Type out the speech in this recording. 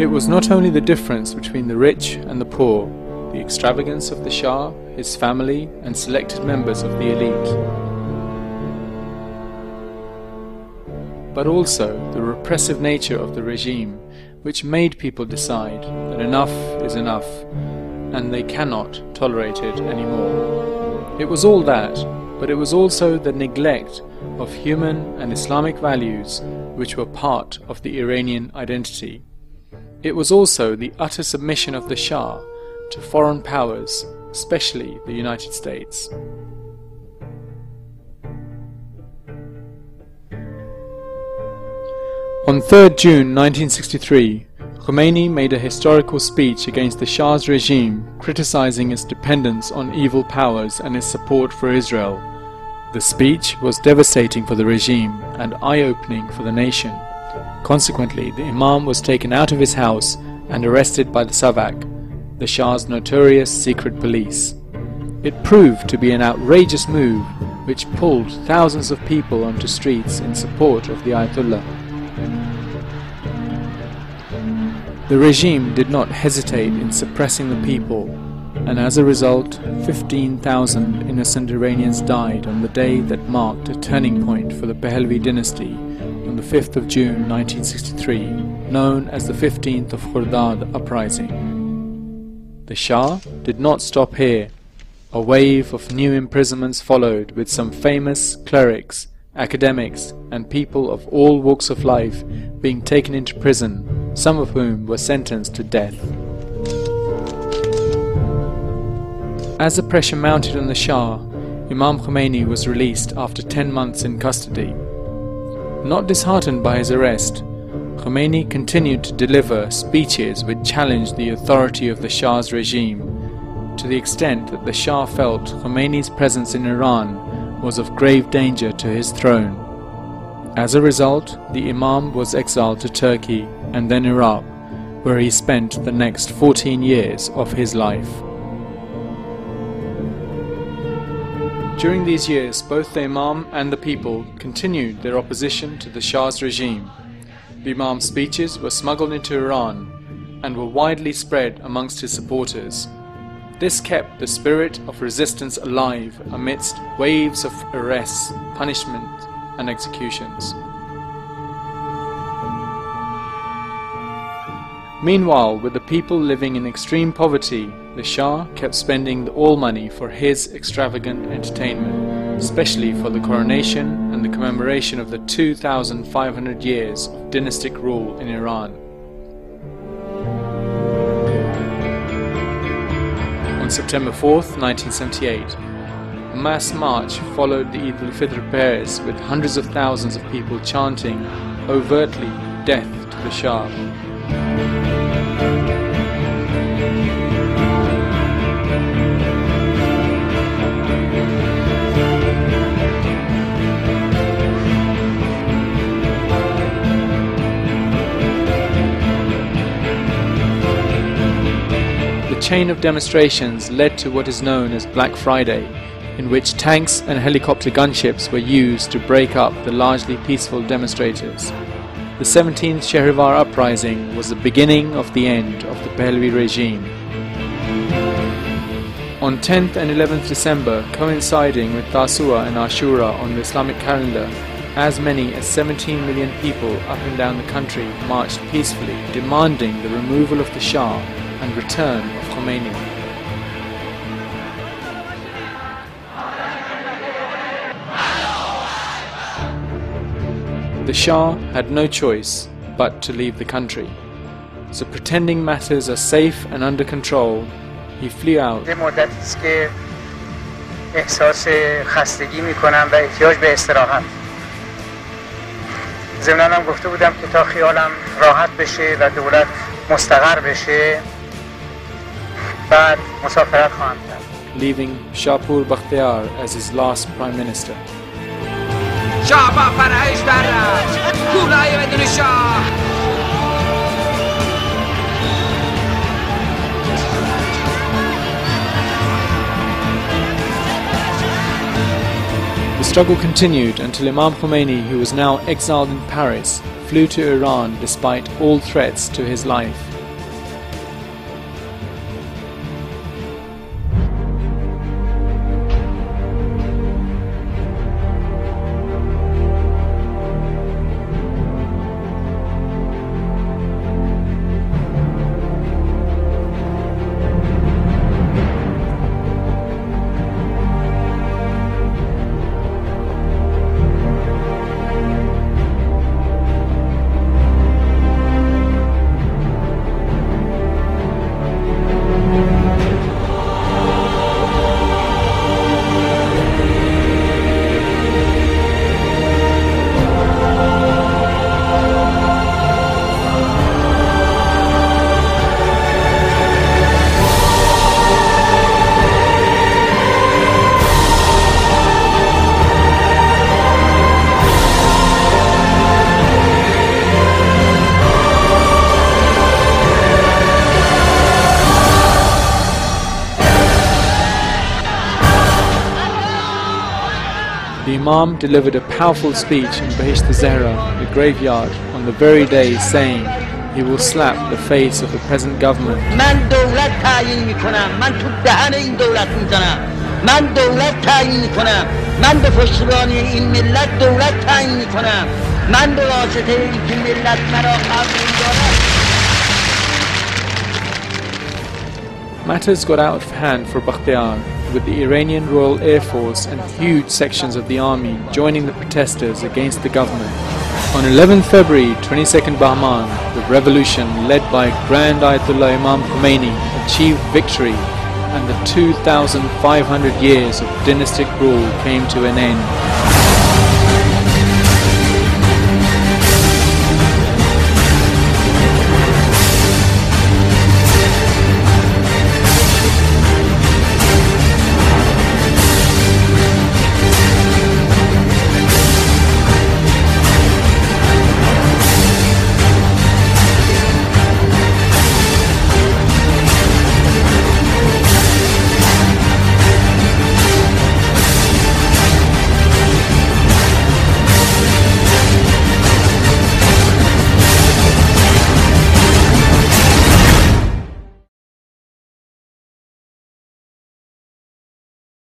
It was not only the difference between the rich and the poor, the extravagance of the Shah, his family, and selected members of the elite, but also the repressive nature of the regime, which made people decide that enough is enough, and they cannot tolerate it anymore. It was all that, but it was also the neglect of human and Islamic values which were part of the Iranian identity. It was also the utter submission of the Shah to foreign powers, especially the United States. On 3rd June 1963, Khomeini made a historical speech against the Shah's regime, criticizing its dependence on evil powers and its support for Israel. The speech was devastating for the regime and eye-opening for the nation. Consequently, the Imam was taken out of his house and arrested by the Savak, the Shah's notorious secret police. It proved to be an outrageous move which pulled thousands of people onto streets in support of the Ayatollah. The regime did not hesitate in suppressing the people, and as a result, 15,000 innocent Iranians died on the day that marked a turning point for the Pahlavi dynasty on the 5th of June 1963, known as the 15th of Khordad uprising. The Shah did not stop here. A wave of new imprisonments followed, with some famous clerics, academics, and people of all walks of life being taken into prison, some of whom were sentenced to death. As the pressure mounted on the Shah, Imam Khomeini was released after 10 months in custody. Not disheartened by his arrest, Khomeini continued to deliver speeches which challenged the authority of the Shah's regime, to the extent that the Shah felt Khomeini's presence in Iran was of grave danger to his throne. As a result, the Imam was exiled to Turkey and then Iraq, where he spent the next 14 years of his life. During these years, both the Imam and the people continued their opposition to the Shah's regime. The Imam's speeches were smuggled into Iran and were widely spread amongst his supporters. This kept the spirit of resistance alive amidst waves of arrests, punishment, and executions. Meanwhile, with the people living in extreme poverty, the Shah kept spending all money for his extravagant entertainment, especially for the coronation and the commemoration of the 2,500 years of dynastic rule in Iran. On September 4th, 1978, a mass march followed the Eid al-Fitr prayers, with hundreds of thousands of people chanting overtly "Death to the Shah." The chain of demonstrations led to what is known as Black Friday, in which tanks and helicopter gunships were used to break up the largely peaceful demonstrators. The 17th Shahrivar uprising was the beginning of the end of the Pahlavi regime. On 10th and 11th December, coinciding with Tasua and Ashura on the Islamic calendar, as many as 17 million people up and down the country marched peacefully, demanding the removal of the Shah and return of Khomeini. The Shah had no choice but to leave the country. So, pretending matters are safe and under control, he flew out. احساس خستگی میکنم و احتیاج به استراحت. ضمناً هم گفته بودم که تا خیالم راحت بشه و دولت مستقر بشه بعد مسافرت خواهم کرد. Leaving Shapur Bakhtiar as his last prime minister. شاه با فرهش در رفت گولای بدون شاه. The struggle continued until Imam Khomeini, who was now exiled in Paris, flew to Iran despite all threats to his life. The Imam delivered a powerful speech in Bahisht Zahra, the graveyard, on the very day, saying he will slap the face of the present government. من دولت تعیین میکنم، من تو دهن این دولت میزنم، من دولت تعیین میکنم، من به پشتیبانی این ملت دولت تعیین میکنم، من به واسطه این که ملت مرا قبول دارد. Matters got out of hand for Bakhtiar, with the Iranian Royal Air Force and huge sections of the army joining the protesters against the government. On 11 February 22nd Bahman, the revolution led by Grand Ayatollah Imam Khomeini achieved victory, and the 2,500 years of dynastic rule came to an end.